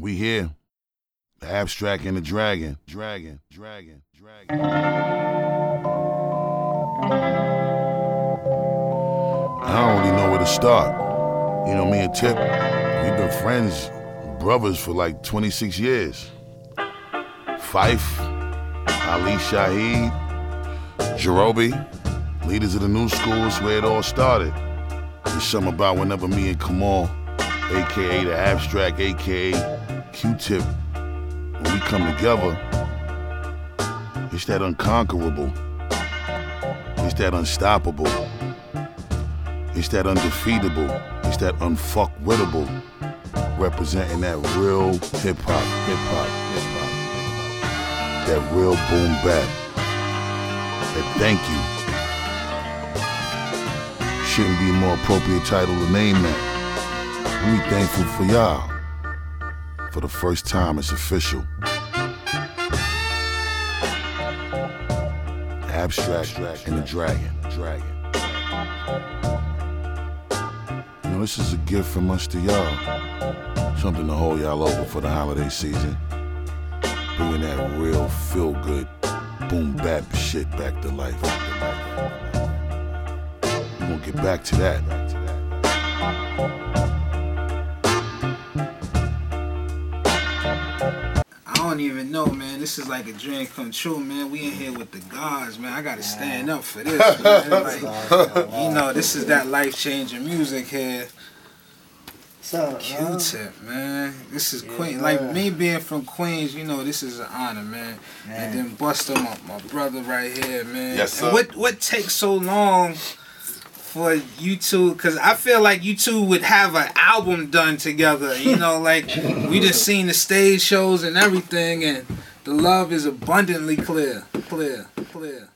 We here. The Abstract and the Dragon. I don't really know where to start. You know, me and Tip, we've been friends, brothers for like 26 years. Fife, Ali Shaheed, Jerobi, leaders of the new schools, where it all started. There's something about whenever me and Kamal, a.k.a. the Abstract, a.k.a. Q-Tip, when we come together, it's that unconquerable. It's that unstoppable. It's that undefeatable. It's that unfuckwittable. Representing that real hip-hop. That real boom bap. That thank you. Shouldn't be a more appropriate title to name that. I'm really thankful for y'all. For the first time, it's official. Abstract and the Dragon. You know, this is a gift from us to y'all. Something to hold y'all over for the holiday season. Bringing that real feel-good, boom-bap shit back to life. We're gonna get back to that. I don't even know, man. This is like a dream come true, man. We in here with the gods, man. I gotta stand up for this, man. Like, you know, this is that life-changing music here. Q-Tip, man. This is Queens. Like, me being from Queens, you know, this is an honor, man. And then Busta, my brother right here, man. Yes, sir. And what takes so long for you two? Because I feel like you two would have an album done together, you know, like, we just seen the stage shows and everything, and the love is abundantly clear.